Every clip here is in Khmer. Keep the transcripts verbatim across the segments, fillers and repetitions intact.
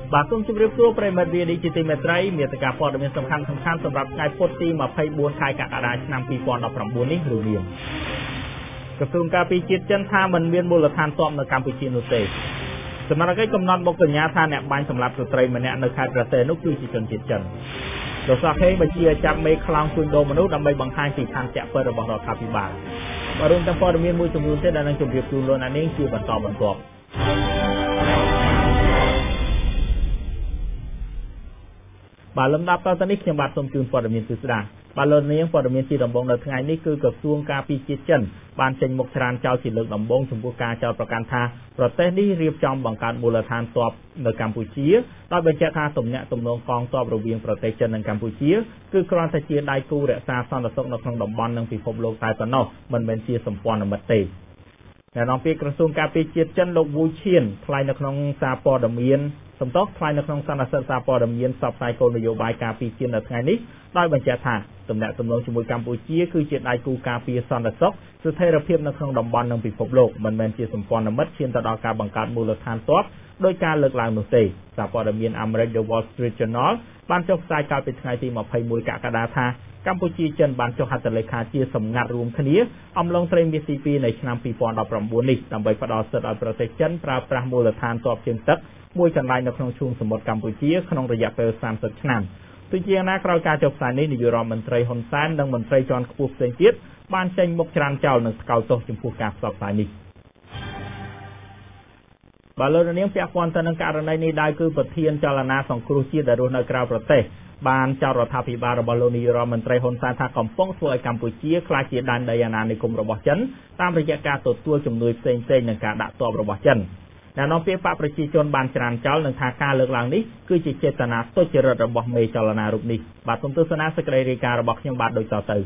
បាទសូមជម្រាបសួរប្រិយមិត្ត วี ดี ជាទីមេត្រីមានតែការព័ត៌មានសំខាន់ៗសម្រាប់ថ្ងៃពុធទីម្ភៃបួនខែកក្កដាឆ្នាំពីរពាន់ដប់ប្រាំបួននេះរួមមានក្រសួងការពារជាតិចិនថាមិនមានមូលដ្ឋានទ័ពនៅកម្ពុជានោះទេសមត្ថកិច្ចកំណត់មុខកញ្ញាថាអ្នកបាញ់សម្លាប់ស្ត្រីម្នាក់នៅខេត្តប្រទេសនោះគឺជាជនជាតិចិនលោកសាខេបញ្ជាចាប់មេខ្លោងជួញដូរមនុស្សដើម្បីបង្ហាញពីឋានៈពិតរបស់រដ្ឋាភិបាលបាទរួមទាំងព័ត៌មានមួយចំនួនទៀតដែលនឹងជម្រាបជូនលោកអ្នកនាងជាបន្តបន្ទាប់បាទលំដាប់តទៅនេះខ្ញុំបាទសូមជូនព័ត៌មានពិស្ដាបាទលោកនាងព័ត៌មានជាដំបូងនៅថ្ងៃនេះគឺក្រសួងការពារជាតិចិនបានចេញមុខច្រានចោលជាលើកដំបូងចំពោះការចោទប្រកាន់ថាប្រទេសនេះរៀបចំបង្កើតមូលដ្ឋានទ័ពនៅកម្ពុជាដោយបញ្ជាក់ថាទំនាក់ទំនងកងទ័ពរវាងប្រទេសចិននិងកម្ពុជាគឺគ្រាន់តែជាដៃគូរក្សាសន្តិសុខនៅក្នុងតំបន់និងពិភពលោកតែប៉ុណ្ណោះមិនមែនជាសម្ព័ន្ធមិត្តទេអ្នកនាំពាក្យក្រសួងការពារជាតិចិនលោកវូឈៀនថ្លែងនៅក្នុងសារព័ត៌មានសំដៅថ្លែងនៅក្នុងសន្និសីទសារព័ត៌មានផ្សព្វផ្សាយគោលនយោបាយការពារជាតិនៅថ្ងៃនេះដោយបញ្ជាក់ថាទំនាក់ទំនងជាមួយកម្ពុជាគឺជាដៃគូការពារសន្តិសុខស្ថិរភាពនៅក្នុងតំបន់និងពិភពលោកមិនមែនជាសម្ព័ន្ធមិត្តឈានទៅដល់ការបង្កើតមូលដ្ឋានទ័ពដោយការលើកឡើងនោះទេសារព័ត៌មានអាមេរិក The Wall Street Journal បានចុះផ្សាយកាលពីថ្ងៃទីម្ភៃមួយកក្កដាថាកម្ពុជាចិនបានចុះហត្ថលេខាជាសម្ងាត់រួមគ្នាអំឡុងត្រីមាសទីពីរនៃឆ្នាំពីរពាន់ដប់ប្រាំបួននេះដើម្បីផ្ដល់សិទ្ធិឲ្យប្រទេសចិនប្រើប្រាស់មូលដ្ឋានទ័ពជើងទឹកមួយកន្លែងនៅក្នុងឈូងសមុទ្រកម្ពុជាក្នុងរយៈពេលសាមសិបឆ្នាំទោះជាយ៉ាងណាក្រោយការចុះផ្សាយនេះនាយករដ្ឋមន្ត្រីហ៊ុនសែននិងមន្ត្រីជាន់ខ្ពស់ផ្សេងទៀតបានចេញមុខច្រានចោលនិងថ្កោលទោសចំពោះការផ្សព្វផ្សាយនេះបាទលោកនាងពាក់ព័ន្ធទៅនឹងករណីនេះដែរគឺប្រធានចលនាសង្គ្រោះជាតិដែលរស់នៅក្រៅប្រទេសបានចោទរដ្ឋាភិបាលរបស់លោកនាយរដ្ឋមន្ត្រីហ៊ុនសែនថាកំពុងធ្វើឲ្យកម្ពុជាក្លាយជាដែនដីអាណានិគមរបស់ចិនតាមរយៈការទទួលជំនួយផ្សេងៗនិងការដាក់ទ័ពរបស់ចិនអ្នកនាំពាក្យបកប្រជាជនបានច្រានចោលនឹងថាការលើកឡើងនេះគឺជាចេតនាទុច្ចរិតរបស់មេចលនារូបនេះបាទសូមទស្សនាសេចក្តីរាយការណ៍របស់ខ្ញុំបាទដូចតទៅ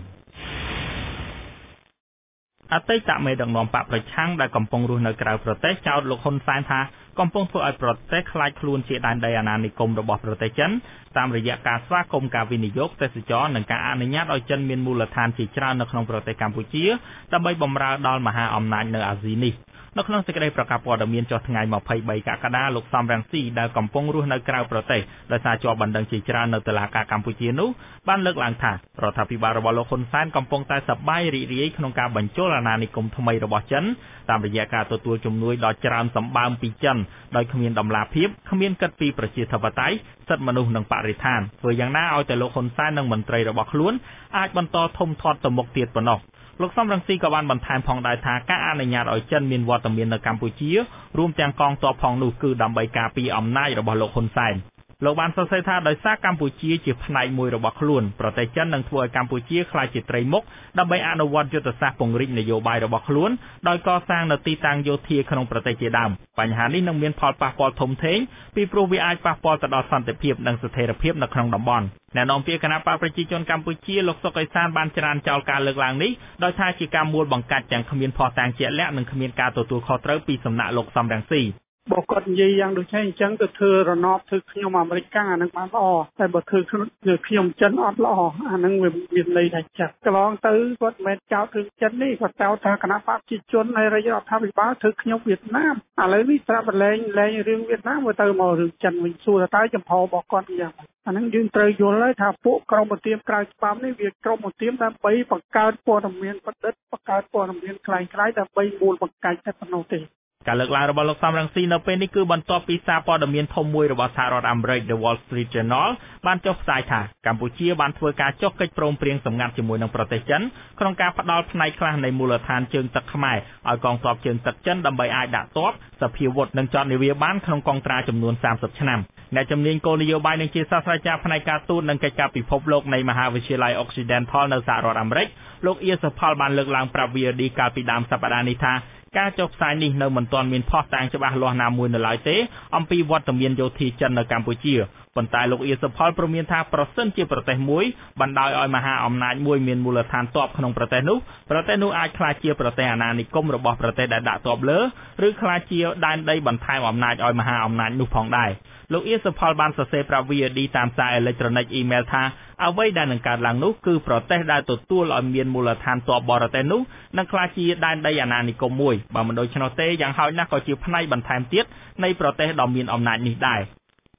អតីតមេដឹកនាំបកប្រឆាំងដែលកំពុងរស់នៅក្រៅប្រទេសចោទលោកហ៊ុនសែនថាកំពុងធ្វើឲ្យប្រទេសខ្លាចខ្លួនជាដែនដីអាណានិគមរបស់ប្រទេសចិនតាមរយៈការស្វាគមន៍ការវិនិយោគទេសចរនិងការអនុញ្ញាតឲ្យចិនមានមូលដ្ឋានជាច្រើននៅក្នុងប្រទេសកម្ពុជាដើម្បីបម្រើដល់មហាអំណាចនៅអាស៊ីនេះនៅក្នុងសេចក្តីប្រកាសព័ត៌មានចុះថ្ងៃម្ភៃបីកក្កដាលោកសំរងស៊ីដែលកំពុងរស់នៅក្រៅប្រទេសដោយសារជាប់បណ្ដឹងជាច្រើននៅតុលាការកម្ពុជានោះបានលើកឡើងថារដ្ឋាភិបាលរបស់លោកហ៊ុនសែនកំពុងតែសប្បាយរីករាយក្នុងការបញ្ចូលអាណានិគមថ្មីរបស់ចិនតាមរយៈការទទួលជំនួយដ៏ច្រើនសម្បើមពីចិនដោយគ្មានដំណាភៀបគ្មានគិតពីប្រជាធិបតេយ្យសិទ្ធិមនុស្សនិងបរិស្ថានធ្វើយ៉ាងណាឲ្យតែលោកហ៊ុនសែននិងមន្ត្រីរបស់ខ្លួនអាចបន្តធំធាត់ទៅមុខទៀតប៉ុណ្ណោះលោកសំរងស៊ីក៏បានបន្ថែមផងដែរថាការអនុញ្ញាតឲ្យចិនមានវត្តមាននៅកម្ពុជារួមទាំងកងទ័ពផងនោះគឺដើម្បីការពារអំណាចរបស់លោកហ៊ុនសែនលោកបានសរសេរថាដោយសារកម្ពុជាជាផ្នែកមួយរបស់ខ្លួនប្រទេសចិននឹងធ្វើឲ្យកម្ពុជាក្លាយជាត្រីមុខដើម្បីអនុវត្តយុទ្ធសាស្ត្រពង្រីកនយោបាយរបស់ខ្លួនដោយកសាងនៅទីតាំងយោធាក្នុងប្រទេសជាដើមបញ្ហានេះនឹងមានផលប៉ះពាល់ធំធេងពីព្រោះវាអាចប៉ះពាល់ទៅដល់សន្តិភាពនិងស្ថិរភាពនៅក្នុងតំបន់អ្នកនាំពាក្យគណៈបកប្រជាជនកម្ពុជាលោកសុកអេសានបានច្រានចោលការលើកឡើងនេះដោយថាជាការមួលបង្កាច់ទាំងគ្មានភស្តុតាងជាក់លាក់និងគ្មានការទទួលខុសត្រូវពីសំណាក់លោកសំរងស៊ីបើគាត់និយាយយ៉ាងដូចនេះអញ្ចឹងទៅធ្វើរណបធ្វើខ្ញុំអាមេរិកកាំងអានឹងបានល្អតែបើធ្វើខ្ញុំចិនអត់ល្អអានឹងវាមានន័យថាចាស់កន្លងទៅគាត់មិនមែនចោទរឿងចិននេះគាត់ចោទថាគណៈបកប្រជាជនហើយរដ្ឋាភិបាលធ្វើខ្ញុំវៀតណាមឥឡូវនេះស្រាប់តែលែងលែងរឿងវៀតណាមទៅមករឿងចិនវិញសួរតើចំហរបស់គាត់យ៉ាងម៉េចអានឹងយើងត្រូវយល់ហើយថាពួកក្រុមប្រទាមក្រៅច្បាប់នេះវាក្រុមប្រទាមដើម្បីបង្កើតព័ត៌មានបដិទ្ធបង្កើតព័ត៌មានคล้ายៗដើម្បីមូលបង្កាច់តែប៉ុណ្ណោះទេការលើកឡើងរបស់លោកសំរងស៊ីនៅពេលនេះគឺបន្ទាប់ពីសារព័ត៌មានធំមួយរបស់សហរដ្ឋអាមេរិក The Wall Street Journal បានចុះផ្សាយថាកម្ពុជាបានធ្វើការចុះកិច្ចព្រមព្រៀងសម្ងាត់ជាមួយនឹងប្រទេសចិនក្នុងការផ្ដល់ផ្នែកខ្លះនៃមូលដ្ឋានជើងទឹកខ្មែរឲ្យកងទ័ពជើងទឹកចិនដើម្បីអាចដាក់ទ័ពសភាវុធនិងចតនាវាបានក្នុងកងត្រាចំនួនសាមសិបឆ្នាំអ្នកជំនាញគោលនយោបាយនិងជាសាស្ត្រាចារ្យផ្នែកការទូតនិងកិច្ចការពិភពលោកនៃមហាវិទ្យាល័យ Occidental នៅសហរដ្ឋអាមេរិកលោកអៀសផលបានលើកឡើងប្រាប់ វី អូ ឌី កាលពីដើមសប្តាហ៍នេះថាការចុះផ្សាយនេះនៅមិនទាន់មានភស្តុតាងច្បាស់លាស់ណាមួយនៅឡើយទេអំពីវត្តមានយោធាចិននៅកម្ពុជាប៉ុន្តែលោកអៀសផលព្រមានថាប្រសិនជាប្រទេសមួយបណ្ដោយឲ្យមហាអំណាចមួយមានមូលដ្ឋានទ័ពក្នុងប្រទេសនោះប្រទេសនោះអាចក្លាយជាប្រទេសអាណានិគមរបស់ប្រទេសដែលដាក់ទ័ពលើឬក្លាយជាដែនដីបន្ថែមអំណាចឲ្យមហាអំណាចនោះផងដែរលោកអៀសផលបានសរសេរប្រាប់ វី អូ ឌី តាមសារអេឡិចត្រូនិកអ៊ីមែលថាអ្វីដែលនឹងកើតឡើងនោះគឺប្រទេសដែលទទួលឲ្យមានមូលដ្ឋានទ័ពបរទេសនោះនឹងក្លាយជាដែនដីអាណានិគមមួយបើមិនដូច្នោះទេយ៉ាងហោចណាស់ក៏ជាផ្នែកបន្ថែមទៀតនៃប្រទេសដ៏មានអំណាចនេះដែរ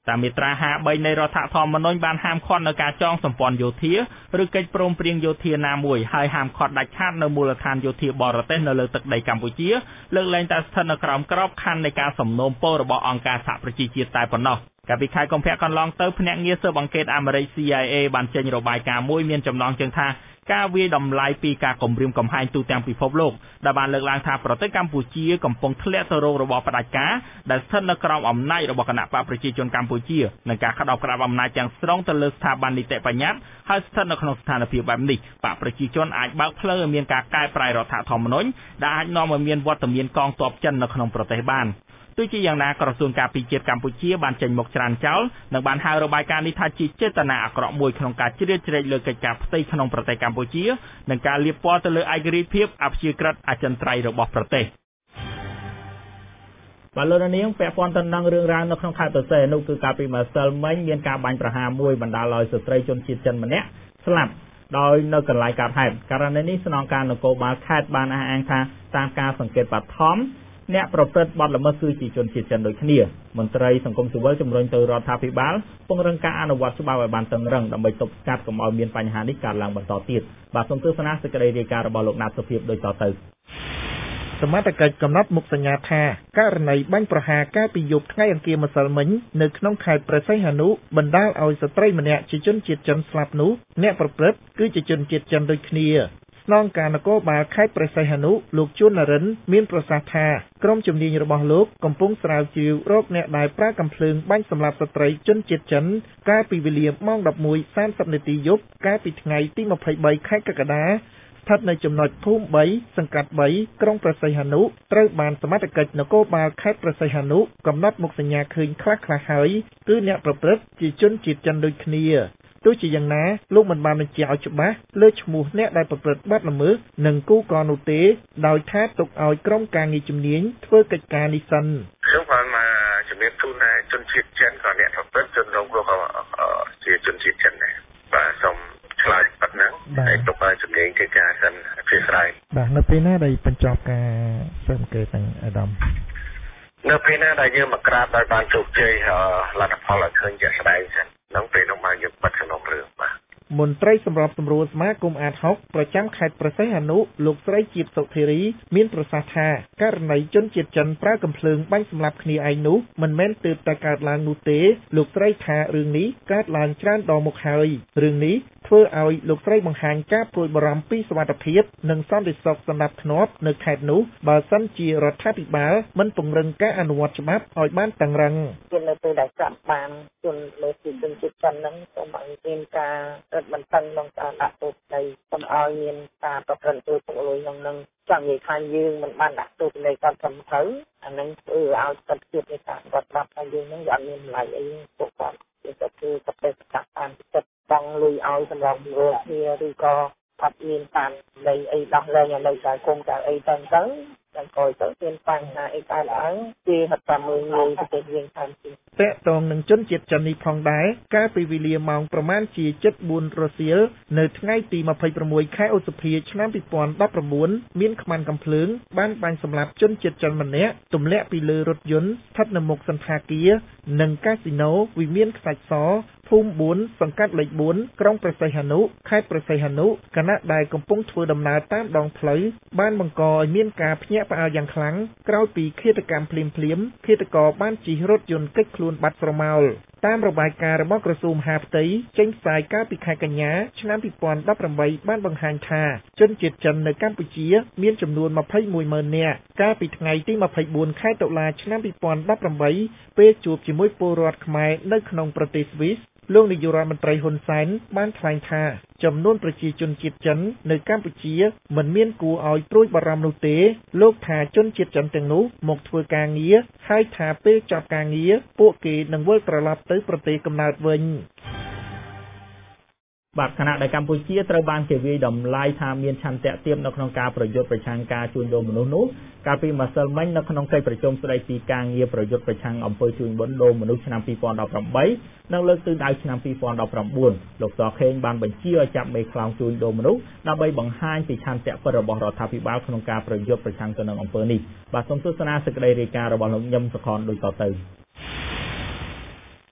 តាមមាត្រាห้าបីនៃរដ្ឋធម្មនុញ្ញបានហាមឃាត់នៅការចងសម្ព័ន្ធយោធាឬកិច្ចព្រមព្រៀងយោធាណាមួយហើយហាមឃាត់ដាច់ខាតនៅមូលដ្ឋានយោធាបរទេសនៅលើទឹកដីកម្ពុជាលើកលែងតែស្ថិតនៅក្រោមក្របខ័ណ្ឌនៃការសំណូមពររបស់អង្គការសហប្រជាជាតិតែប៉ុណ្ណោះកាលពីខែកុម្ភៈកន្លងទៅភ្នាក់ងារស៊ើបអង្កេតអាមេរិក C I A បានចេញរបាយការណ៍មួយមានចំណងជើងថាការវាយតម្លៃពីការគំរាមកំហែងទូទាំងពិភពលោកដែលបានលើកឡើងថាប្រទេសកម្ពុជាកំពុងធ្លាក់ទៅរងរបបផ្ដាច់ការដែលស្ថិតនៅក្រោមអំណាចរបស់គណបកប្រជាជនកម្ពុជានិងការក្តោបក្តាប់អំណាចទាំងស្រុងទៅលើស្ថាប័ននីតិបញ្ញត្តិហើយស្ថិតនៅក្នុងស្ថានភាពបែបនេះបកប្រជាជនអាចបើកផ្លូវឲ្យមានការកែប្រែរដ្ឋធម្មនុញ្ញដែលអាចនាំឲ្យមានវត្តមានកងទ័ពចិននៅក្នុងប្រទេសបានទោះជាយ៉ាងណាក្រសួងការពារជាតិកម្ពុជាបានចេញមុខច្រានចោលនិងបានហៅរបាយការណ៍នេះថាជាចេតនាអាក្រក់មួយក្នុងការជ្រៀតជ្រែកលើកិច្ចការផ្ទៃក្នុងប្រទេសកម្ពុជានិងការលាបពណ៌ទៅលើឯករាជ្យភាពអព្យាក្រឹតអចិន្ត្រៃយ៍របស់ប្រទេសបាទលោកនាងពាក់ព័ន្ធទៅនឹងរឿងរ៉ាវនៅក្នុងខេត្តបរសៃនោះគឺកាលពីម្សិលមិញមានការបាញ់ប្រហារមួយបណ្ដាលឲ្យស្ត្រីជនជាតិចិនម្នាក់ស្លាប់ដោយនៅកន្លែងកើតហេតុករណីនេះស្នងការនគរបាលខេត្តបានអះអាងថាតាមការសង្កេតបឋមអ្នកប្រព្រឹត្តបទល្មើសគឺជាជនជាតិចិនដូចគ្នាមន្ត្រីសង្គមស៊ីវិលជំរុញទៅរដ្ឋាភិបាលពង្រឹងការអនុវត្តច្បាប់ឲ្យបានតឹងរ៉ឹងដើម្បីទប់ស្កាត់កុំឲ្យមានបញ្ហានេះកើតឡើងបន្តទៀតបាទសូមទស្សនាសេចក្តីរាយការណ៍របស់លោកណាត់សុភាពដូចតទៅសមត្ថកិច្ចកំណត់មុខសញ្ញាថាករណីបាញ់ប្រហារកាលពីយប់ថ្ងៃអង្គារម្សិលមិញនៅក្នុងខេត្តព្រះសីហនុបណ្ដាលឲ្យស្ត្រីម្នាក់ជាជនជាតិចិនស្លាប់នោះអ្នកប្រព្រឹត្តគឺជាជនជាតិចិនដូចគ្នាស្នងការនគរបាលខេត្តព្រះសីហនុលោកជួននរិនមានប្រសាសន៍ថាក្រុមជំនាញរបស់លោកកំពុងស្រាវជ្រាវរកអ្នកដែលប្រើកាំភ្លើងបាញ់សម្លាប់ស្ត្រីជនជាតិចិនកាលពីវេលាម៉ោងដប់មួយសាមសិបនាទីយប់កាលពីថ្ងៃទីម្ភៃបីខែកក្កដាស្ថិតនៅចំណុចភូមិបីសង្កាត់បីក្រុងព្រះសីហនុត្រូវបានសមត្ថកិច្ចនគរបាលខេត្តព្រះសីហនុកំណត់មុខសញ្ញាឃើញខ្លះៗហើយគឺអ្នកប្រព្រឹត្តជាជនជាតិចិនដូចគ្នាទោះជាយ៉ាងណាលោកមិនបានបញ្ជាក់ឲ្យច្បាស់លើឈ្មោះអ្នកដែលប្រព្រឹត្តបទល្មើសនិងគូកនោះទេដោយថាទុកឲ្យក្រុមការងារជំនាញធ្វើកិច្ចការនេះសិនខ្ញុំបានមកជំរាបជូនថាជនជាតិចិនក៏អ្នកប្រព្រឹត្តជនរងគ្រោះក៏ជាជនជាតិចិនដែរបាទសូមឆ្លើយប៉ុណ្ណឹងហើយទុកឲ្យជំនាញកិច្ចការសិនអធិស្ឋានបាទនៅពេលណាដែលបញ្ចប់ការស៊ើបអង្កេតទាំងអាដាមនៅពេលណាដែលយើងមកក្រាបដោយបានជោគជ័យលទ្ធផលឲ្យឃើញជាក់ស្ដែងសិននឹងពេលនោះមកយើងបិទសំណុំរឿងបាទមន្ត្រីសម្របសម្រួលសមាគមអាតហុកប្រចាំខេត្តព្រះសីហនុលោកស្រីជាតិសុធារីមានប្រសាសន៍ថាករណីជនជាតិចិនប្រើកាំភ្លើងបាញ់សម្លាប់គ្នាឯងនោះមិនមែនទើបតែកើតឡើងនោះទេលោកស្រីថារឿងនេះកើតឡើងច្រើនដងមកហើយរឿងនេះធ្វើឲ្យលោកស្រីបង្ហាញការព្រួយបារម្ភពីសុវត្ថិភាពនិងសន្តិសុខសណ្ដាប់ធ្នាប់នៅខេត្តនោះបើសិនជារដ្ឋាភិបាលមិនពង្រឹងការអនុវត្តច្បាប់ឲ្យបានតឹងរ៉ឹងនៅពេលដែលចាប់បានជនលើពីជនជាតិចិនហ្នឹងសូមឲ្យមានការរឹតបន្តឹងក្នុងការដាក់ទោសដីសូមឲ្យមានការប្រព្រឹត្តទៅពុករលួយក្នុងនឹងចង់និយាយថាយើងមិនបានដាក់ទោសដីគាត់ត្រឹមត្រូវអានឹងធ្វើឲ្យស្ថិតភាពនៃការវត្តច្បាប់ថាយើងហ្នឹងវាអត់មានតម្លៃអីពួកគាត់គឺគឺប្រទេសកាត់តាមចិត្តបងលុយឲ្យសម្រាប់រកគ្នាឬក៏អត់មានតាមដីអីដោះលែងឲ្យនៅតែគុំតែអីទៅទៅតែក្រោយទៅមានបញ្ហាអីកើតឡើងគេហត់តាមមួយមួយប្រទេសយើងតាមទីតកតងនឹងជនជាតិចិននេះផងដែរកាលពីវេលាម៉ោងប្រមាណជាជិតបួនរសៀលនៅថ្ងៃទីម្ភៃប្រាំមួយខែឧសភាឆ្នាំពីរពាន់ដប់ប្រាំបួនមានខ្មាន់កាំភ្លើងបានបាញ់សម្លាប់ជនជាតិចិនម្នាក់ទម្លាក់ពីលើរថយន្តស្ថិតនៅមុខសន្តាគារនិងកាស៊ីណូវិមានខ្សាច់សភូមិបួនសង្កាត់លេខបួនក្រុងព្រះសីហនុខេត្តព្រះសីហនុខណៈដែលកំពុងធ្វើដំណើរតាមដងផ្លូវបានបង្កឲ្យមានការភ្ញាក់ផ្អើលយ៉ាងខ្លាំងក្រោយពីឃាតកម្មភ្លាមភ្លាមឃាតករបានជិះរថយន្តគេចខ្លួនបាត់ស្រមោលតាមរបាយការណ៍របស់ក្រសួងមហាផ្ទៃចេញផ្សាយកាលពីខែកញ្ញាឆ្នាំពីរពាន់ដប់ប្រាំបីបានបង្ហាញថាជនជាតិចិននៅកម្ពុជាមានចំនួនម្ភៃមួយម៉ឺននាក់កាលពីថ្ងៃទីម្ភៃបួនខែតុលាឆ្នាំពីរពាន់ដប់ប្រាំបីពេលជួបជាមួយពលរដ្ឋខ្មែរនៅក្នុងប្រទេសស្វីសលោកនាយករដ្ឋមន្ត្រីហ៊ុនសែនបានថ្លែងថាចំនួនប្រជាជនជាតិចិននៅកម្ពុជាមិនមានគួរឲ្យព្រួយបារម្ភនោះទេលោកថាជនជាតិចិនទាំងនោះមកធ្វើការងារហើយថាពេលចប់ការងារពួកគេនឹងវិលត្រឡប់ទៅប្រទេសកំណើតវិញបាទខណៈដែលកម្ពុជាត្រូវបានគេវាយតម្លៃថាមានឆន្ទៈទាបនៅក្នុងការប្រយុទ្ធប្រឆាំងការជួញដូរមនុស្សនោះកាលពីម្សិលមិញនៅក្នុងកិច្ចប្រជុំស្តីពីការងារប្រយុទ្ធប្រឆាំងអំពើជួញដូរមនុស្សឆ្នាំពីរពាន់ដប់ប្រាំបីនិងលើកទិសដៅឆ្នាំពីរពាន់ដប់ប្រាំបួនលោកសខេងបានបញ្ជាឲ្យចាប់មេខ្លោងជួញដូរមនុស្សដើម្បីបង្ហាញពីឆន្ទៈពិតរបស់រដ្ឋាភិបាលក្នុងការប្រយុទ្ធប្រឆាំងទៅនឹងអំពើនេះបាទសូមទស្សនាសេចក្តីរាយការណ៍របស់លោកញឹមសុខនដូចតទៅ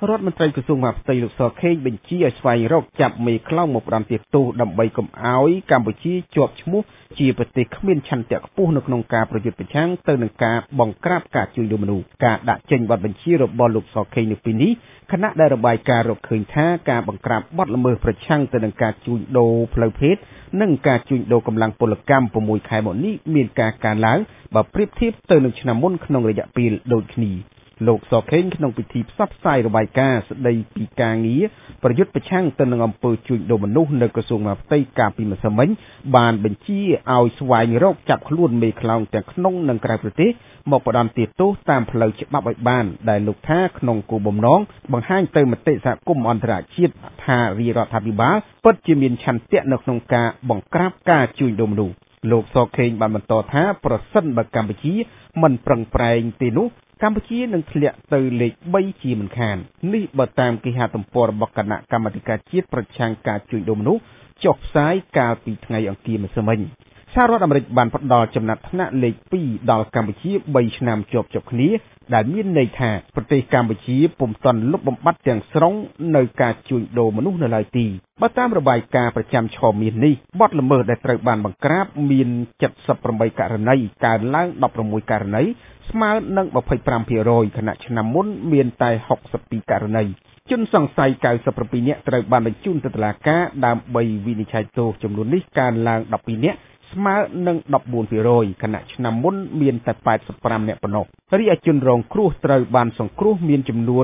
រដ្ឋមន្ត្រីក្រសួងមហាផ្ទៃលោកសខេងបញ្ជាឲ្យស្វែងរកចាប់មេខ្លោងមកផ្ដន្ទាទោសដើម្បីកុំឲ្យកម្ពុជាជាប់ឈ្មោះជាប្រទេសគ្មានឆន្ទៈខ្ពស់នៅក្នុងការប្រយុទ្ធប្រឆាំងទៅនឹងការបង្ក្រាបការជួញដូរមនុស្សការដាក់ចេញបទបញ្ជារបស់លោកសខេងនៅពេលនេះខណៈដែលរបាយការណ៍រកឃើញថាការបង្ក្រាបបទល្មើសប្រឆាំងទៅនឹងការជួញដូរផ្លូវភេទនិងការជួញដូរកម្លាំងពលកម្ម6ខែមកនេះមានការកើនឡើងបើប្រៀបធៀបទៅនឹងឆ្នាំមុនក្នុងរយៈពេលដូចគ្នាលោកសខេងក្នុងពិធីផ្សព្វផ្សាយរបាយការណ៍ស្ដីពីការងារប្រយុទ្ធប្រឆាំងទៅនឹងអំពើជួញដូរមនុស្សនៅក្រសួងមហាផ្ទៃកាលពីម្សិលមិញបានបញ្ជាឲ្យស្វែងរកចាប់ខ្លួនមេខ្លោងទាំងក្នុងនិងក្រៅប្រទេសមកផ្ដន្ទាទោសតាមផ្លូវច្បាប់ឲ្យបានដែលលោកថាក្នុងគោលបំណងបង្ហាញទៅមតិសហគមន៍អន្តរជាតិថារាជរដ្ឋាភិបាលពិតជាមានឆន្ទៈនៅក្នុងការបង្ក្រាបការជួញដូរមនុស្សលោកសខេងបានបន្តថាប្រសិនបើកម្ពុជាមិនប្រឹងប្រែងទេនោះកម្ពុជានឹងធ្លាក់ទៅលេខ3ជាមិនខាននេះបើតាមគេហទំព័ររបស់គណៈកម្មាធិការជាតិប្រឆាំងការជួញដូរមនុស្សចុះផ្សាយកាលពីថ្ងៃអង្គារម្សិលមិញសហរដ្ឋអាមេរិកបានផ្ដល់ចំណាត់ថ្នាក់លេខ2ដល់កម្ពុជា3ឆ្នាំជាប់ជាប់គ្នាដែលមានន័យថាប្រទេសកម្ពុជាពុំទាន់លុបបំបាត់ទាំងស្រុងនៅការជួញដូរមនុស្សនៅឡើយទេបើតាមរបាយការណ៍ប្រចាំឆមាសនេះបទល្មើសដែលត្រូវបានបង្ក្រាបមាន78ករណីកើនឡើង16ករណីស្មើនឹង25%ខណៈឆ្នាំមុនមានតែ62ករណីជនសង្ស័យ97នាក់ត្រូវបានបញ្ជូនទៅតុលាការដើម្បីវិនិច្ឆ័យទោសចំនួននេះកើនឡើង12នាក់ស្មើនឹង14%ខណៈឆ្នាំមុនមានតែ85នាក់ប៉ុណ្ណោះរីឯជនរងគ្រោះត្រូវបានសង្គ្រោះមានចំនួន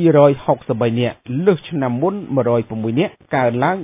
263នាក់លើសឆ្នាំមុន106នាក់កើនឡើង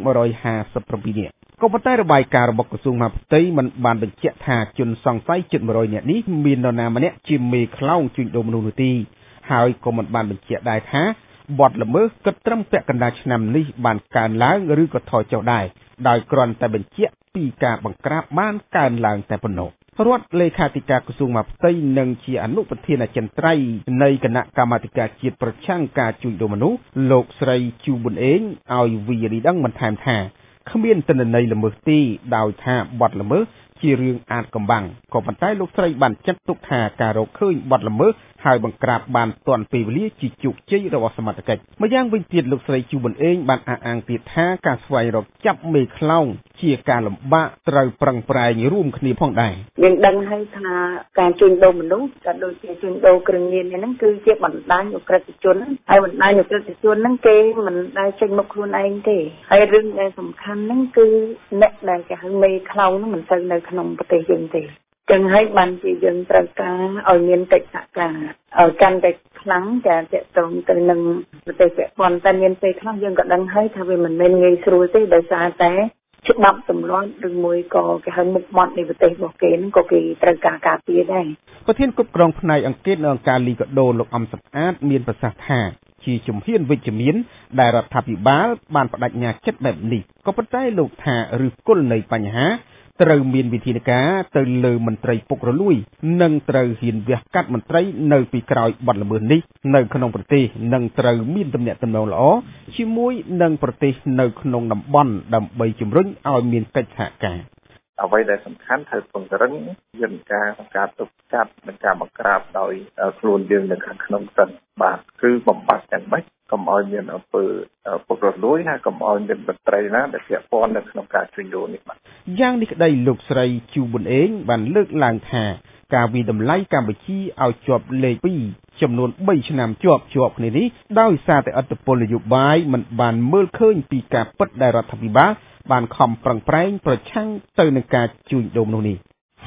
157នាក់ក៏ប៉ុន្តែរបាយការណ៍របស់ក្រសួងមហាផ្ទៃមិនបានបញ្ជាក់ថាជនសង្ស័យជិត100នាក់នេះមាននរណាម្នាក់ជាមេខ្លោងជួញដូរមនុស្សនោះទេហើយក៏មិនបានបញ្ជាក់ដែរថាបទល្មើសគិតត្រឹមពាក់កណ្ដាលឆ្នាំនេះបានកើនឡើងឬក៏ថយចុះដែរដោយគ្រាន់តែបញ្ជាក់ពីការបង្ក្រាបបានកើនឡើងតែប៉ុណ្ណោះរដ្ឋលេខាធិការក្រសួងមហាផ្ទៃនិងជាអនុប្រធានអចិន្ត្រៃយ៍នៃគណៈកម្មាធិការជាតិប្រឆាំងការជួញដូរមនុស្សលោកស្រីជូប៊ុនអេងឲ្យវីរីដឹងបន្ថែមថាគ្មានទិន្នន័យល្មើសទេដោយថាបទល្មើសជារឿងអាតកំបាំងក៏ប៉ុន្តែលោកស្រីបានចាត់ទុកថាការរកឃើញបទល្មើសហើយបង្ក្រាបបានទាន់ពេលវេលាជាជោគជ័យរបស់សមត្ថកិច្ចម្យ៉ាងវិញទៀតលោកស្រីជូប៊ុនអេងបានអះអាងទៀតថាការស្វែងរកចាប់មេខ្លោងជាការលំបាកត្រូវប្រឹងប្រែងរួមគ្នាផងដែរយើងដឹងហើយថាការជួញដូរមនុស្សក៏ដូចជាជួញដូរគ្រឿងញៀនហ្នឹងគឺជាបណ្ដាញអក្រិតជនហើយបណ្ដាញអក្រិតជនហ្នឹងគេមិនដែលចេញមកខ្លួនឯងទេហើយរឿងដែលសំខាន់ហ្នឹងគឺអ្នកដែលគេហៅមេខ្លោងហ្នឹងមិនទៅនៅក្នុងប្រទេសយើងទេចឹងហើយបានជាយើងត្រូវការឲ្យមានកិច្ចសហការឲ្យកាន់តែខ្លាំងចាតកតងទៅនឹងប្រទេសពាក់ព័ន្ធតែមានពេលខ្លះយើងក៏ដឹងហើយថាវាមិនមែនងាយស្រួលទេដោយសារតែច្បាប់ទម្លាប់ឬមួយក៏គេហៅមុខមាត់នៃប្រទេសរបស់គេហ្នឹងក៏គេត្រូវការការពារដែរប្រធានគ្រប់គ្រងផ្នែកអង្គការនៅអង្គការលីកាដូលោកអំសំអាតមានប្រសាសន៍ថាជាជំហានវិជ្ជមានដែលរដ្ឋាភិបាលបានបដិញ្ញាចិត្តបែបនេះក៏ប៉ុន្តែលោកថាឫសគល់នៃបញ្ហាត្រូវមានវិធានការទៅលើមន្ត្រីពុករលួយនិងត្រូវហ៊ានវះកាត់មន្ត្រីនៅពីក្រោយបទល្មើសនេះនៅក្នុងប្រទេសនិងត្រូវមានទំនាក់ទំនងល្អជាមួយនឹងប្រទេសនៅក្នុងតំបន់ដើម្បីជំរុញឲ្យមានកិច្ចសហការអ្វីដែលសំខាន់ត្រូវពង្រឹងយន្តការការទប់ស្កាត់និងការបង្ក្រាបដោយខ្លួនយើងនៅខាងក្នុងសិនបាទគឺបំបត្តិទាំងម៉េចកុំឲ្យមានអំពើពុករលួយហើយកុំឲ្យមានមន្ត្រីណាដែលពាក់ព័ន្ធនៅក្នុងការជួញដូរនេះបាទយ៉ាងនេះក្តីលោកស្រីជូប៊ុនអេងបានលើកឡើងថាការវិតម្លៃកម្ពុជាឲ្យជាប់លេខ2ចំនួន3ឆ្នាំជាប់ជាប់គ្នានេះដោយសារតែឥទ្ធិពលនយោបាយមិនបានមើលឃើញពីការពិតដែលរដ្ឋាភិបាលបានខំប្រឹងប្រែងប្រឆាំងទៅនឹងការជួញដូរមនុស្សនេះ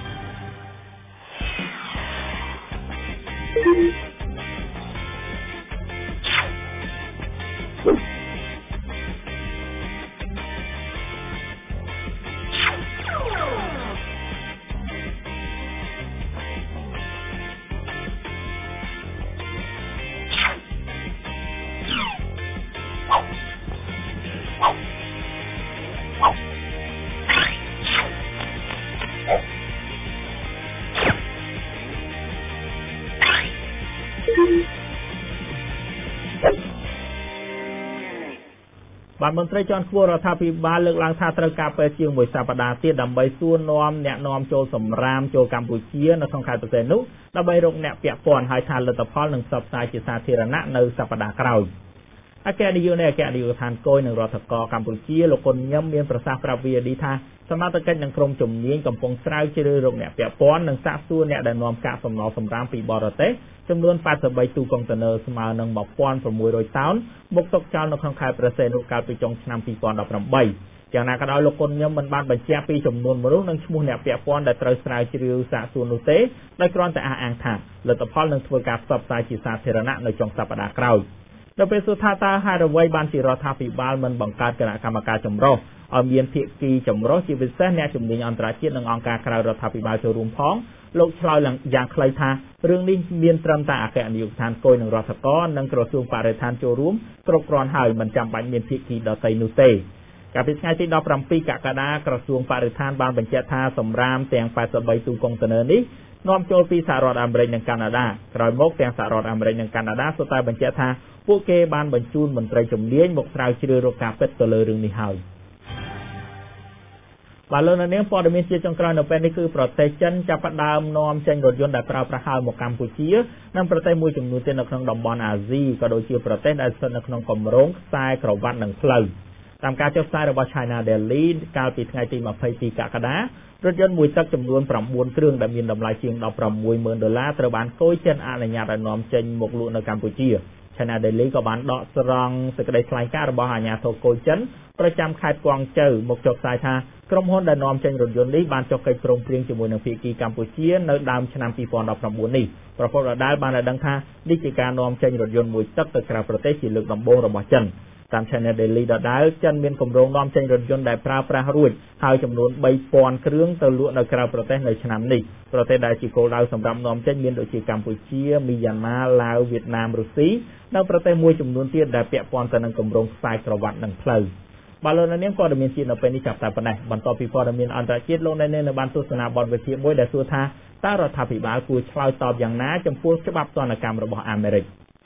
បានមន្ត្រីជាន់ខ្ពស់រដ្ឋាភិបាលលើកឡើងថាត្រូវការពេលជាងមួយសប្តាហ៍ទៀតដើម្បីសួរនាំអ្នកនាំចូលសម្រាមចូលកម្ពុជានៅក្នុងខេត្តប្រសេនុដើម្បីរកអ្នកពាក់ព័ន្ធហើយថាលទ្ធផលនឹងផ្សព្វផ្សាយជាសាធារណៈនៅសប្តាហ៍ក្រោយអគ្គនាយកនៃអគ្គនាយកដ្ឋានគយនឹងរដ្ឋកោកម្ពុជាលោកគុណញឹមមានប្រសាសន៍ប្រាប់វីឌីថាសមត្ថកិច្ចនឹងក្រុមជំនាញកំពុងស្រាវជ្រាវរកអ្នកពាក់ព័ន្ធនិងសាកសួរអ្នកដែលនាំកាកសំណល់សម្រាមពីបរទេសចំនួនแปดสิบสามទូកុងតឺន័រស្មើនឹងmột nghìn sáu trămតោនបុកទុកចោលនៅក្នុងខេត្តព្រះសីហនុកាលពីចុងឆ្នាំពីរពាន់ដប់ប្រាំបីយ៉ាងណាក៏ដោយលោកគុណញឹមមិនបានបញ្ជាក់ពីចំនួនមនុស្សនិងឈ្មោះអ្នកពាក់ព័ន្ធដែលត្រូវស្រាវជ្រាវសាកសួរនោះទេដោយគ្រាន់តែអះអាងថាលទ្ធផលនឹងធ្វើការផ្សព្វផ្សាយជាសាធារណៈនៅចុងសប្តាហ៍ក្រោយនៅពេលសួរថាតើហេតុអ្វីបានជារដ្ឋាភិបាលមិនបង្កើតគណៈកម្មការចម្រុះឲ្យមានភាគីចម្រុះជាពិសេសអ្នកជំនាញអន្តរជាតិនិងអង្គការក្រៅរដ្ឋាភិបាលចូលរួមផងលោកឆ្លើយយ៉ាងខ្លីថារឿងនេះមានត្រឹមតែអគ្គនាយកដ្ឋានគយនឹងរដ្ឋកោនិងក្រសួងបរិស្ថានចូលរួមគ្រប់គ្រាន់ហើយមិនចាំបាច់មានភាគីដទៃនោះទេកាលពីថ្ងៃទីដប់ប្រាំពីរកក្កដាក្រសួងបរិស្ថានបានបញ្ជាក់ថាសម្រាមទាំងแปดสิบสามទូកុងតឺន័រនេះនាំចូលពីសហរដ្ឋអាមេរិកនិងកាណាដាក្រោយមកទាំងសហរដ្ឋអាមេរិកនិងកាណាដាសុទ្ធតែបញ្ជាក់ថាពួកគេបានបញ្ជូនមន្ត្រីជំនាញមកស្រាវជ្រាវរកការពិតទៅលើរឿងនេះហើយបាទលោកនាងព័ត៌មានជាចុងក្រោយនៅពេលនេះគឺប្រទេសចិនចាប់ផ្ដើមនាំចេញរថយន្តដែលប្រើប្រាស់ហើយមកកម្ពុជានិងប្រទេសមួយចំនួនទៀតនៅក្នុងតំបន់អាស៊ីក៏ដូចជាប្រទេសដែលស្ថិតនៅក្នុងគម្រោងខ្សែក្រវ៉ាត់និងផ្លូវតាមការចុះផ្សាយរបស់ China Daily កាលពីថ្ងៃទីยี่สิบสองកក្កដារថយន្តមួយទឹកចំនួនប្រាំបួនគ្រឿងដែលមានតម្លៃជាង십៦ម៉ឺនដុល្លារត្រូវបានគយចិនអនុញ្ញាតឲ្យនាំចេញមកលក់នៅកម្ពុជា China Daily ក៏បានដកស្រង់សេចក្តីថ្លែងការណ៍របស់អាជ្ញាធរគយចិនប្រចាំខេត្តគួងជ័យមកចុះផ្សាយថាក្រុមហ៊ុនដែលនាំចេញរថយន្តនេះបានចុះកិច្ចព្រមព្រៀងជាមួយនឹងភាគីកម្ពុជានៅដើមឆ្នាំពីរពាន់ដប់ប្រាំបួននេះប្រពន្ធដដែលបានដឹងថានេះជាការនាំចេញរថយន្តមួយទឹកទៅក្រៅប្រទេសជាលើកដំបូងរបស់ចិនតាម China Daily ដដែលចិនមានគម្រោងនាំចេញរថយន្តដែលប្រើប្រាស់រួចហើយចំនួនបីពាន់គ្រឿងទៅលក់នៅក្រៅប្រទេសនៅឆ្នាំនេះប្រទេសដែលជាគោលដៅសម្រាប់នាំចេញមានដូចជាកម្ពុជាមីយ៉ាន់ម៉ាឡាវវៀតណាមរុស្ស៊ីនិងប្រទេសមួយចំនួនទៀតដែលពាក់ព័ន្ធទៅនឹងគម្រោងខ្សែក្រវ៉ាត់និងផ្លូវបាទលោកនាងព័ត៌មានជាតិនៅពេលនេះចាប់តែប៉ុណ្ណេះបន្តពីព័ត៌មានអន្តរជាតិលោកនាងនៅបានទស្សនាបទវិភាគមួយដែលសួរថាតើរដ្ឋាភិបាលគួរឆ្លើយតបយ៉ាងណាចំពោះច្បាប់ទណ្ឌកម្មរបស់អាមេរិក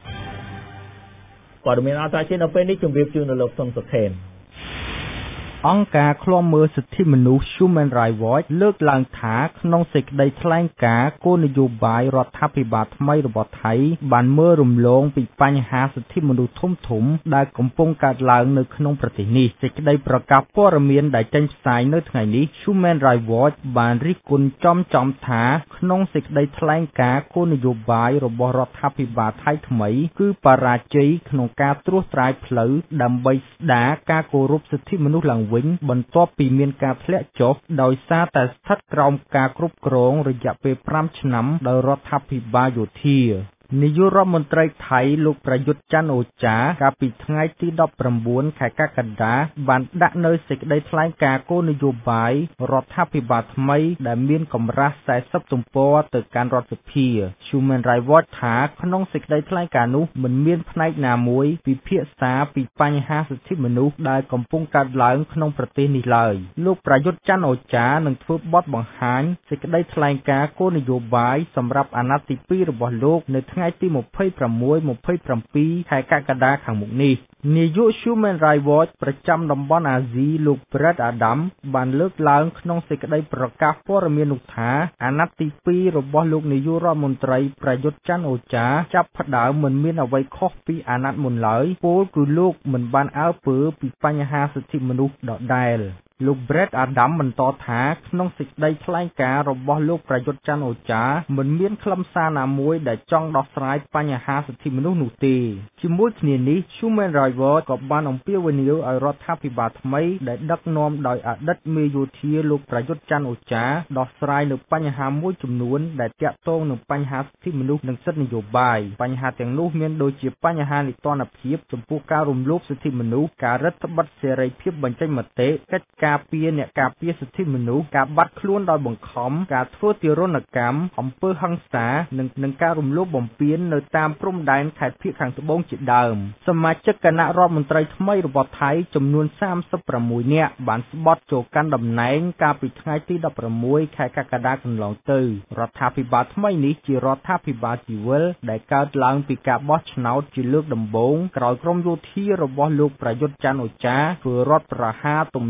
ព័ត៌មានអន្តរជាតិនៅពេលនេះជម្រាបជូននៅលោកសុនសុខេនអង្គការឃ្លាំមើលសិទ្ធិមនុស្ស Human Rights Watch លើកឡើងថាក្នុងសេចក្តីថ្លែងការណ៍គោលនយោបាយរដ្ឋាភិបាលថ្មីរបស់ថៃបានមើលរំលងពីបញ្ហាសិទ្ធិមនុស្សធំធំដែលកំពុងកើតឡើងនៅក្នុងប្រទេសនេះសេចក្តីប្រកាសព័ត៌មានដែលចេញផ្សាយនៅថ្ងៃនេះ Human Rights Watch បានរិះគន់ចំចំថាក្នុងសេចក្តីថ្លែងការណ៍គោលនយោបាយរបស់រដ្ឋាភិបាលថៃថ្មីគឺបរាជ័យក្នុងការត្រួសត្រាយផ្លូវដើម្បីស្ដារការគោរពសិទ្ធិមនុស្សឡើងបន្ទាប់ពីមានការធ្លាក់ចុះដោយសារតែស្ថិតក្រោមការគ្រប់គ្រងរយៈពេលប្រាំឆ្នាំដោយរដ្ឋាភិបាលយោធានាយករដ្ឋមន្ត្រីថៃលោកប្រយុទ្ធច័ន្ទអូចាកាលពីថ្ងៃទីដប់ប្រាំបួនខែកក្កដាបានដាក់នៅសេចក្តីថ្លែងការណ៍គោលនយោបាយរដ្ឋាភិបាលថ្មីដែលមានកម្រាស់สี่สิบទំព័រទៅកាន់រដ្ឋសភា Human Rights Watch ថាក្នុងសេចក្តីថ្លែងការណ៍នោះមិនមានផ្នែកណាមួយពិភាក្សាពីបញ្ហាសិទ្ធិមនុស្សដែលកំពុងកើតឡើងក្នុងប្រទេសនេះឡើយលោកប្រយុទ្ធច័ន្ទអូចានឹងធ្វើបទបង្ហាញសេចក្តីថ្លែងការណ៍គោលនយោបាយសម្រាប់អាណត្តិទីពីររបស់លោកនៅថ្ងៃទីยี่สิบหก ยี่สิบเจ็ด ខែកក្កដាខាងមុខនេះនាយក Human Rights Watch ប្រចាំតំបន់អាស៊ីលោក Brett Adam បានលើកឡើងក្នុងសេចក្តីប្រកាសព័ត៌មាននោះថាអាណត្តិទីពីររបស់លោកនាយករដ្ឋមន្ត្រីប្រយុទ្ធច័ន្ទអូចាចាប់ផ្ដើមមិនមានអ្វីខុសពីអាណត្តិមុនឡើយពោលគឺលោកមិនបានអើពើពីបញ្ហាសិទ្ធិមនុស្សដដែលលោក Brett Adam បន្តថាក្នុងសេចក្តីថ្លែងការណ៍របស់លោកប្រយុទ្ធច័ន្ទអូចាមិនមានខ្លឹមសារណាមួយដែលចង់ដោះស្រាយបញ្ហាសិទ្ធិមនុស្សនោះទេជាមួយគ្នានេះ Human Rights Watch ក៏បានអំពាវនាវឲ្យរដ្ឋាភិបាលថ្មីដែលដឹកនាំដោយអតីតមេយោធាលោកប្រយុទ្ធច័ន្ទអូចាដោះស្រាយនៅបញ្ហាមួយចំនួនដែលទាក់ទងនឹងបញ្ហាសិទ្ធិមនុស្សនិងសិទ្ធិនយោបាយបញ្ហាទាំងនោះមានដូចជាបញ្ហានីតិរដ្ឋភាពចំពោះការរំលោភសិទ្ធិមនុស្សការរឹតបន្តឹងសេរីភាពបញ្ចេញមតិកិច្ចការពារអ្នកការពារសិទ្ធិមនុស្សការបាត់ខ្លួនដោយបង្ខំការធ្វើទារុណកម្មអំពើហិង្សានិងនឹងការរំលោភបំពាននៅតាមព្រំដែនខេត្តភាគខាងត្បូងជាដើមសមាជិកគណៈរដ្ឋមន្ត្រីថ្មីរបស់ថៃចំនួនសាមសិបប្រាំមួយនាក់បានស្បត់ចូលកាន់តំណែងកាលពីថ្ងៃទីដប់ប្រាំមួយខែកក្កដាកន្លងទៅរដ្ឋាភិបាលថ្មីនេះជារដ្ឋាភិបាលស៊ីវិលដែលកើតឡើងពីការបោះឆ្នោតជាលើកដំបូងក្រោយក្រុមយោធារបស់លោកប្រយុទ្ធច័ន្ទអូចាធ្វើរដ្ឋប្រហារទម្លាក់លោក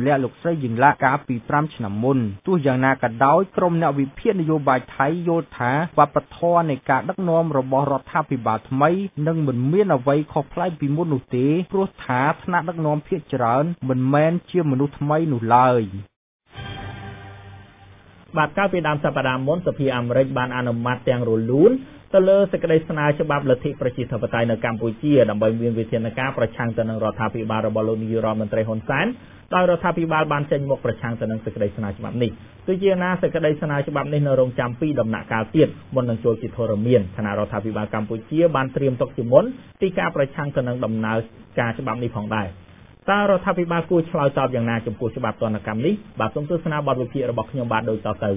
ស្រីយិង្លាកាលពី5ឆ្នាំមុនទោះយ៉ាងណាក៏ដោយក្រុមអ្នកវិភាគនយោបាយថៃយល់ថាវប្បធម៌នៃការដឹកនាំរបស់រដ្ឋាភិបាលថ្មីនឹងមិនមានអ្វីខុសប្លែកពីមុននោះទេព្រោះថាថ្នាក់ដឹកនាំភាគច្រើនមិនមែនជាមនុស្សថ្មីនោះឡើយបាទកាលពីដើមសប្តាហ៍មុនសភាអាមេរិកបានអនុម័តទាំងរលូនទៅលើសេចក្តីស្នើច្បាប់លទ្ធិប្រជាធិបតេយ្យនៅកម្ពុជាដើម្បីមានវិធានការប្រឆាំងទៅនឹងរដ្ឋាភិបាលរបស់លោកនាយរដ្ឋមន្ត្រីហ៊ុនសែនដោយរដ្ឋាភិបាលបានចេញមុខប្រឆាំងទៅនឹងសេចក្តីស្នើច្បាប់នេះទោះជាណាសេចក្តីស្នើច្បាប់នេះនៅរងចាំពីដំណាក់កាលទៀតមុននឹងចូលជាធរមានគណៈរដ្ឋាភិបាលកម្ពុជាបានត្រៀមទុកជាមុនពីការប្រឆាំងទៅនឹងដំណើរការច្បាប់នេះផងដែរតើរដ្ឋាភិបាលគួរឆ្លើយតបយ៉ាងណាចំពោះច្បាប់ទណ្ឌកម្មនេះបាទសូមទស្សនាបទវិភាគរបស់ខ្ញុំបាទដូចតទៅ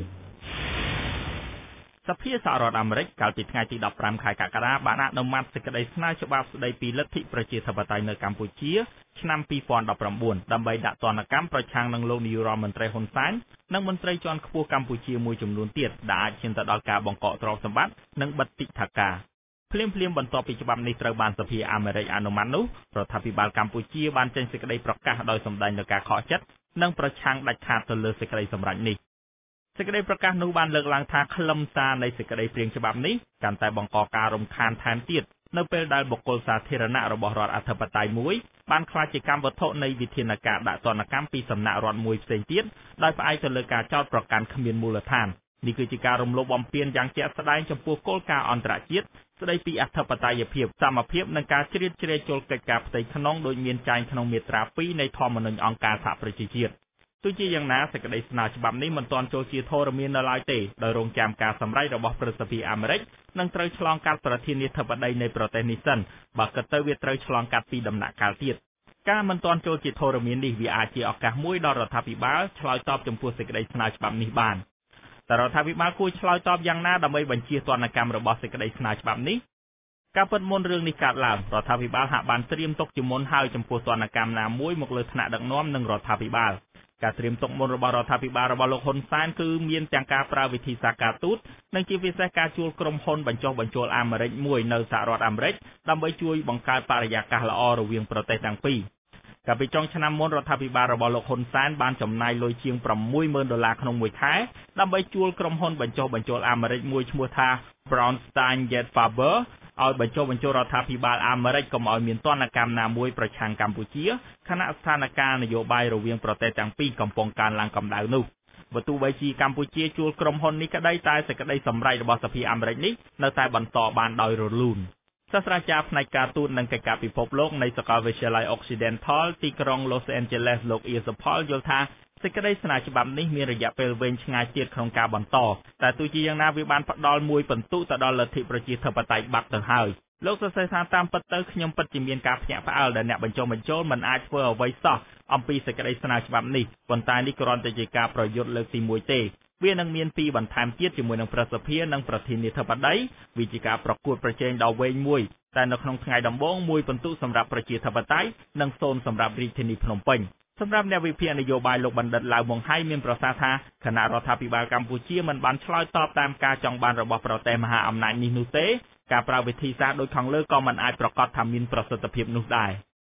សភាសហរដ្ឋអាមេរិកកាលពីថ្ងៃទីដប់ប្រាំខែកក្កដាបានអនុម័តសេចក្តីស្នើច្បាប់ស្តីពីលទ្ធិប្រជាធិបតេយ្យនៅកម្ពុជាឆ្នាំពីរពាន់ដប់ប្រាំបួនដើម្បីដាក់ទណ្ឌកម្មប្រឆាំងនឹងលោកនាយរដ្ឋមន្ត្រីហ៊ុនសែននិងមន្ត្រីជាន់ខ្ពស់កម្ពុជាមួយចំនួនទៀតដែលអាចឈានទៅដល់ការបង្កកទ្រព្យសម្បត្តិនិងបិទទិដ្ឋាការភ្លាមភ្លាមបន្ទាប់ពីច្បាប់នេះត្រូវបានសភាអាមេរិកអនុម័តនោះរដ្ឋាភិបាលកម្ពុជាបានចេញសេចក្តីប្រកាសដោយសម្ដែងនូវការខកចិត្តនិងប្រឆាំងដាច់ខាតទៅលើសេចក្តីសម្រេចនេះសេចក្តីប្រកាសនោះបានលើកឡើងថាខ្លឹមសារនៃសេចក្តីព្រាងច្បាប់នេះកាន់តែបង្កការរំខានថែមទៀតនៅពេលដែលបុគ្គលសាធារណៈរបស់រដ្ឋអធិបតេយ្យមួយបានក្លាយជាកម្មវត្ថុនៃវិធានការដាក់ទណ្ឌកម្មពីសំណាក់រដ្ឋមួយផ្សេងទៀតដោយផ្អែកទៅលើការចោទប្រកាន់គ្មានមូលដ្ឋាននេះគឺជាការរំលោភបំពានយ៉ាងជាក់ស្ដែងចំពោះគោលការណ៍អន្តរជាតិស្តីពីអធិបតេយ្យភាពសមភាពនិងការជ្រៀតជ្រែកចូលកិច្ចការផ្ទៃក្នុងដោយមានចែងក្នុងមាត្រាពីរនៃធម្មនុញ្ញអង្គការសហប្រជាជាតិទោះជាយ៉ាងណាសេចក្តីស្នើច្បាប់នេះមិនទាន់ចូលជាធរមាននៅឡើយទេដោយរងចាំការសម្រេចរបស់ព្រឹទ្ធសភាអាមេរិកនឹងត្រូវឆ្លងកាត់ប្រធានាធិបតីនៃប្រទេសនេះសិនបើគិតទៅវាត្រូវឆ្លងកាត់ពីដំណាក់កាលទៀតការមិនទាន់ចូលជាធរមាននេះវាអាចជាឱកាសមួយដល់រដ្ឋាភិបាលឆ្លើយតបចំពោះសេចក្តីស្នើច្បាប់នេះបានតែរដ្ឋាភិបាលគួរឆ្លើយតបយ៉ាងណាដើម្បីបញ្ជាទណ្ឌកម្មរបស់សេចក្តីស្នើច្បាប់នេះការពិតមុនរឿងនេះកើតឡើងរដ្ឋាភិបាលហាក់បានត្រៀមទុកជាមុនហើយចំពោះទណ្ឌកម្មណាមួយមកលើថ្នាក់ដឹកនាំនិងរដ្ឋាភិបាលការត្រៀមទុកមុនរបស់រដ្ឋាភិបាលរបស់លោកហ៊ុនសែនគឺមានទាំងការប្រើវិធីសាស្ត្រការទូតនិងជាពិសេសការជួលក្រុមហ៊ុនបញ្ចុះបញ្ចូលអាមេរិកមួយនៅសហរដ្ឋអាមេរិកដើម្បីជួយបង្កើតបរិយាកាសល្អរវាងប្រទេសទាំងពីរកាលពីចុងឆ្នាំមុនរដ្ឋាភិបាលរបស់លោកហ៊ុនសែនបានចំណាយលុយជាងប្រាំមួយម៉ឺនដុល្លារក្នុងមួយខែដើម្បីជួលក្រុមហ៊ុនបញ្ចុះបញ្ចូលអាមេរិកមួយឈ្មោះថា Brownstein Yet Faber ឲ្យបញ្ចុះបញ្ចូលរដ្ឋាភិបាលអាមេរិកកុំឲ្យមានទណ្ឌកម្មណាមួយប្រឆាំងកម្ពុជាខណៈស្ថានភាពនយោបាយរវាងប្រទេសទាំងពីរកំពុងកើនឡើងកម្ដៅនោះបើទោះបីជាកម្ពុជាជួលក្រុមហ៊ុននេះក្តីតែសេចក្តីសម្រេចរបស់សភាអាមេរិកនេះនៅតែបន្តបានដោយរលូនសាស្ត្រាចារ្យផ្នែកការទូតនិងកិច្ចការពិភពលោកនៃសាកលវិទ្យាល័យ Occidental ទីក្រុង Los Angeles លោក Isapol យល់ថាសេចក្តីស្នើច្បាប់នេះមានរយៈពេលវែងឆ្ងាយទៀតក្នុងការបន្តតែទោះជាយ៉ាងណាវាបានផ្ដល់មួយពិន្ទុទៅដល់លទ្ធិប្រជាធិបតេយ្យបាត់ទៅហើយលោកសរសេរថាតាមពិតទៅខ្ញុំពិតជាមានការភ្ញាក់ផ្អើលដែលអ្នកបញ្ចុះបញ្ចូលមិនអាចធ្វើអ្វីសោះអំពីសេចក្តីស្នើច្បាប់នេះប៉ុន្តែនេះគ្រាន់តែជាការប្រយុទ្ធលើកទីមួយទេវានឹងមានពីរបន្ថែមទៀតជាមួយនឹងប្រសិទ្ធភាពនិងប្រធានាធិបតីវាជាការប្រកួតប្រជែងដ៏វែងមួយតែនៅក្នុងថ្ងៃដំបូងមួយពិន្ទុសម្រាប់ប្រជាធិបតេយ្យនិងសូន្យសម្រាប់រាជធានីភ្នំពេញសម្រាប់អ្នកវិភាគនយោបាយលោកបណ្ឌិតឡាវម៉ុងហៃមានប្រសាសន៍ថាគណៈរដ្ឋាភិបាលកម្ពុជាមិនបានឆ្លើយតបតាមការចង់បានរបស់ប្រទេសមហាអំណាចនេះនោះទេការប្រើវិធីសាស្ត្រដូចខាងលើក៏មិនអាចប្រកាសថាមានប្រសិទ្ធភាពនោះដែរ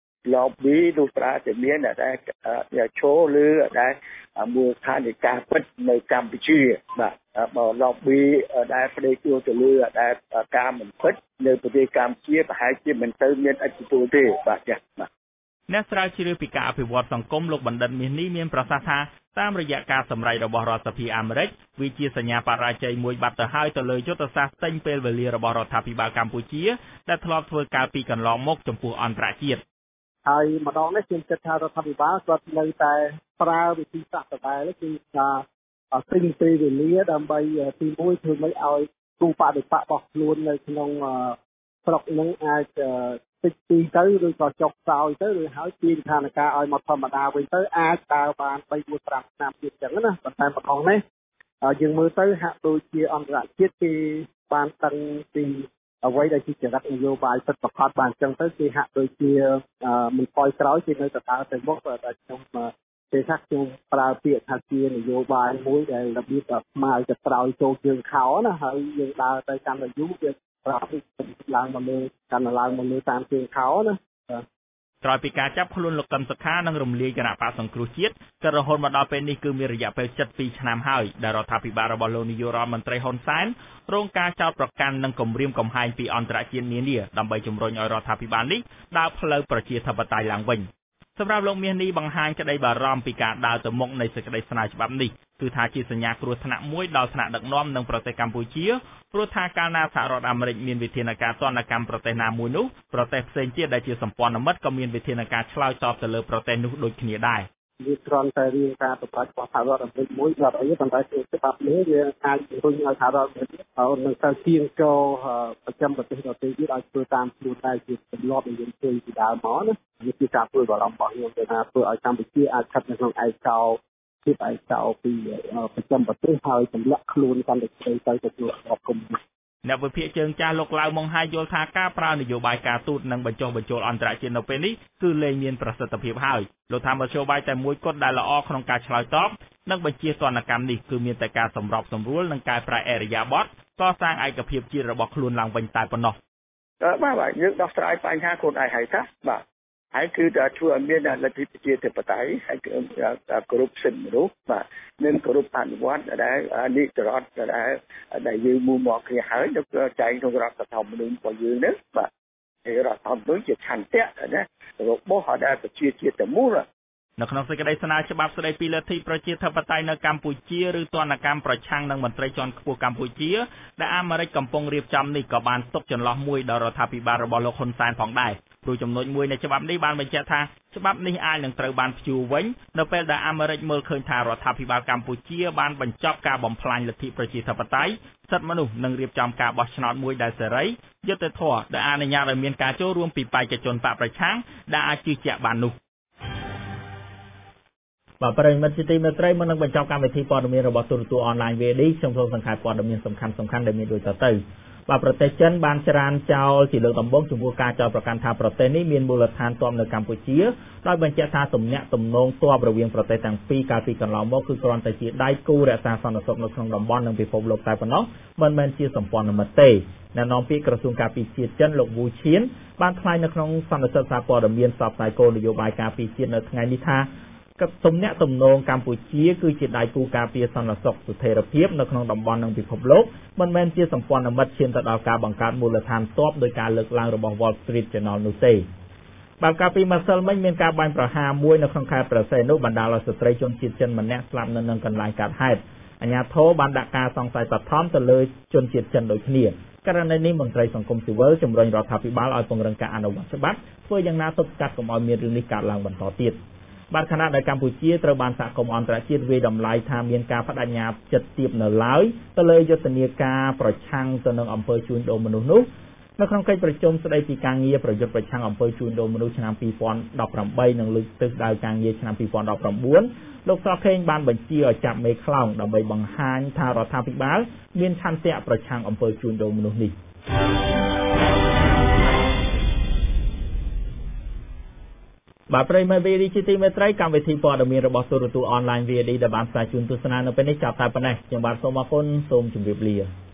lobby នោះប្រើតែមានតែឈរលើដែលមូលដ្ឋាននៃការពិតនៅកម្ពុជាបាទបើ lobby ដែលផ្ដេកចូលទៅលើដែលការមិនពិតនៅប្រទេសកម្ពុជាប្រហែលជាមិនទៅមានឥទ្ធិពលទេបាទចា៎បាទអ្នកស្រាវជ្រាវពីការអភិវឌ្ឍសង្គមលោកបណ្ឌិតមាសនេះមានប្រសាសន៍ថាតាមរយៈការសម្រេចរបស់រដ្ឋសភាអាមេរិកវាជាសញ្ញាបរាជ័យមួយបាត់ទៅហើយទៅលើយុទ្ធសាស្ត្រទិញពេលវេលារបស់រដ្ឋាភិបាលកម្ពុជាដែលធ្លាប់ធ្វើកាលពីកន្លងមកចំពោះអន្តរជាតិហើយម្ដងនេះខ្ញុំគិតថារដ្ឋាភិបាលគាត់នៅតែប្រើវិធីសាស្ត្រដដែលគឺថាទិញពេលវេលាដើម្បីទីមួយធ្វើមិនឲ្យគូបដិបករបស់ខ្លួននៅក្នុងស្រុកនឹងអាចតិចទីទៅឬក៏ចុះខ្សោយទៅឬហើយពីស្ថានភាពឲ្យមកធម្មតាវិញទៅអាចដើរបានបីមួយប្រាំឆ្នាំទៀតចឹងណាប៉ុន្តែម្ដងនេះយើងមើលទៅហាក់ដូចជាអន្តរជាតិគេបានដឹងពីអ្វីដែលជាចរិតនយោបាយពិតប្រាកដបានចឹងទៅគេហាក់ដូចជាមិនថយក្រោយគេនៅតែដើរទៅមុខតែខ្ញុំគេថាខ្ញុំប្រើពាក្យថាជានយោបាយមួយដែលរបៀបស្មើទៅក្រោយចូលជើងខោណាហើយយើងដើរទៅកាន់តែយូរវាប្រាប់ឡើងមកលើកាន់ឡើងមកលើតាមជើងខោណាក្រោយពីការចាប់ខ្លួនលោកកឹមសុខានិងរំលាយគណៈបកសង្គ្រោះជាតិក៏រហូតមកដល់ពេលនេះគឺមានរយៈពេលជិតពីរឆ្នាំហើយដែលរដ្ឋាភិបាលរបស់លោកនាយករដ្ឋមន្ត្រីហ៊ុនសែនរងការចោទប្រកាន់និងគំរាមកំហែងពីអន្តរជាតិនានាដើម្បីជំរុញឲ្យរដ្ឋាភិបាលនេះដើរផ្លូវប្រជាធិបតេយ្យឡើងវិញសម្រាប់លោកមាសនេះបង្ហាញក្តីបារម្ភពីការដើរទៅមុខនៃសេចក្តីស្នើច្បាប់នេះគឺថាជាសញ្ញាគ្រោះថ្នាក់មួយដល់ថ្នាក់ដឹកនាំនិងប្រទេសកម្ពុជាព្រោះថាកាលណាសហរដ្ឋអាមេរិកមានវិធានការទណ្ឌកម្មប្រទេសណាមួយនោះប្រទេសផ្សេងទៀតដែលជាសម្ព័ន្ធមិត្តក៏មានវិធានការឆ្លើយតបទៅលើប្រទេសនោះដូចគ្នាដែរវាគ្រាន់តែរៀងការប្រកាសរបស់សហរដ្ឋអាមេរិកមួយដល់អីប៉ុន្តែជាច្បាប់នេះវាអាចជំរុញឲ្យសហរដ្ឋអាមេរិកនឹងទៅទៀងចូលប្រចាំប្រទេសដទៃទៀតឲ្យធ្វើតាមខ្លួនតែជាទម្លាប់ដែលយើងឃើញពីដើមមកណាវាជាការធ្វើបារម្ភរបស់ខ្ញុំទៅថាធ្វើឲ្យកម្ពុជាអាចស្ថិតនៅក្នុងឯកោភាពឯកោពីប្រចាំប្រទេសហើយទម្លាក់ខ្លួនកាន់តែស្ដីទៅទៅក្នុងអបគមអ្នកវិភាគជើងចាស់លោកឡាវម៉ុងហាយយល់ថាការប្រើនយោបាយការទូតនិងបញ្ចុះបញ្ចូលអន្តរជាតិនៅពេលនេះគឺលែងមានប្រសិទ្ធភាពហើយលោកថាមធ្យោបាយតែមួយគត់ដែលល្អក្នុងការឆ្លើយតបនិងបញ្ជាទណ្ឌកម្មនេះគឺមានតែការសម្របសម្រួលនិងកែប្រែឥរិយាបថកសាងឯកភាពជាតិរបស់ខ្លួនឡើងវិញតែប៉ុណ្ណោះបាទបាទយើងដោះស្រាយបញ្ហាខ្លួនឯងហើយតាបាទហើយគឺតែធ្វើឲ្យមានលទ្ធិប្រជាធិបតេយ្យហើយគឺគោរពសិទ្ធិមនុស្សបាទនិងគោរពអនុវត្តដែលនីតិរដ្ឋដែលដែលយើងមូលមកគ្នាហើយទៅចែងក្នុងរដ្ឋធម្មនុញ្ញរបស់យើងនេះបាទហើយរដ្ឋធម្មនុញ្ញជាឆន្ទៈណារបស់ដែលប្រជាជាតិទាំងមូលនៅក្នុងសេចក្តីស្នើច្បាប់ស្តីពីលទ្ធិប្រជាធិបតេយ្យនៅកម្ពុជាឬទណ្ឌកម្មប្រឆាំងនឹងមន្ត្រីជាន់ខ្ពស់កម្ពុជាដែលអាមេរិកកំពុងរៀបចំនេះក៏បានទុកចន្លោះមួយដល់រដ្ឋាភិបាលរបស់លោកហ៊ុនសែនផងដែរព្រោះចំណុចមួយនៃច្បាប់នេះបានបញ្ជាក់ថាច្បាប់នេះអាចនឹងត្រូវបានព្យួរវិញនៅពេលដែលអាមេរិកមើលឃើញថារដ្ឋាភិបាលកម្ពុជាបានបញ្ចប់ការបំផ្លាញលទ្ធិប្រជាធិបតេយ្យសិទ្ធិមនុស្សនិងរៀបចំការបោះឆ្នោតមួយដែលសេរីយុត្តិធម៌ដែលអនុញ្ញាតឲ្យមានការចូលរួមពីបេក្ខជនបកប្រឆាំងដែលអាចជឿជាក់បាននោះបាទប្រិយមិត្តជាទីមេត្រីមុននឹងបញ្ចប់កម្មវិធីព័ត៌មានរបស់ទូរទស្សន៍អនឡាញ វី ឌី ខ្ញុំសូមសង្ខេបព័ត៌មានសំខាន់ៗដែលមានដូចតទៅបាទប្រទេសចិនបានច្រានចោលជាលើកដំបូងចំពោះការចោទប្រកាន់ថាប្រទេសនេះមានមូលដ្ឋានទ័ពនៅកម្ពុជាដោយបញ្ជាក់ថាទំនាក់ទំនងទ័ពរវាងប្រទេសទាំងពីរកាលពីកន្លងមកគឺគ្រាន់តែជាដៃគូរក្សាសន្តិសុខនៅក្នុងតំបន់និងពិភពលោកតែប៉ុណ្ណោះមិនមែនជាសម្ព័ន្ធមិត្តទេអ្នកនាំពាក្យក្រសួងការពារជាតិចិនលោកវូឈៀនបានថ្លែងនៅក្នុងសន្និសីទសារព័ត៌មានផ្សព្វផ្សាយគោលនយោបាយការពារជាតិនៅថ្ងៃនេះថាទំនាក់ទំនងកម្ពុជាគឺជាដៃគូការពារសន្តិសុខស្ថិរភាពនៅក្នុងតំបន់និងពិភពលោកមិនមែនជាសម្ព័ន្ធមិត្តឈានទៅដល់ការបង្កើតមូលដ្ឋានទ័ពដោយការលើកឡើងរបស់ Wall Street Journal នោះទេបាទកាលពីម្សិលមិញមានការបាញ់ប្រហារមួយនៅក្នុងខេត្តព្រះសីហនុបណ្ដាលឲ្យស្ត្រីជនជាតិចិនម្នាក់ស្លាប់នៅនឹងកន្លែងកើតហេតុអាជ្ញាធរបានដាក់ការសង្ស័យបឋមទៅលើជនជាតិចិនដូចគ្នាករណីនេះមន្ត្រីសង្គមស៊ីវិលជំរុញរដ្ឋាភិបាលឲ្យពង្រឹងការអនុវត្តច្បាប់ធ្វើយ៉ាងណាទប់ស្កាត់កុំឲ្យមានរឿងនេះកើតឡើងបន្តទៀតបាទខណៈដែលកម្ពុជាត្រូវបានសហគមន៍អន្តរជាតិវាយតម្លៃថាមានការបដិញ្ញាចិត្តទាបនៅឡើយទៅលើយុទ្ធនាការប្រឆាំងទៅនឹងអំពើជួញដូរមនុស្សនោះនៅក្នុងកិច្ចប្រជុំស្តីពីការងារប្រយុទ្ធប្រឆាំងអំពើជួញដូរមនុស្សឆ្នាំពីរពាន់ដប់ប្រាំបីនិងលើកទិសដៅការងារឆ្នាំពីរពាន់ដប់ប្រាំបួនលោកសខេងបានបញ្ជាឲ្យចាប់មេខ្លោងដើម្បីបង្ហាញថារដ្ឋាភិបាលមានឆន្ទៈប្រឆាំងអំពើជួញដូរមនុស្សនេះបាទប្រិយមិត្ត វី ឌី ជាទីមេត្រីកម្មវិធីព័ត៌មានរបស់ទូរទស្សន៍អនឡាញ វី ឌី ដែលបានផ្សាយជូនទស្សនានៅពេលនេះចាប់តែប៉ុណ្ណេះខ្ញុំបាទសូមអរគុណសូមជម្រាបលា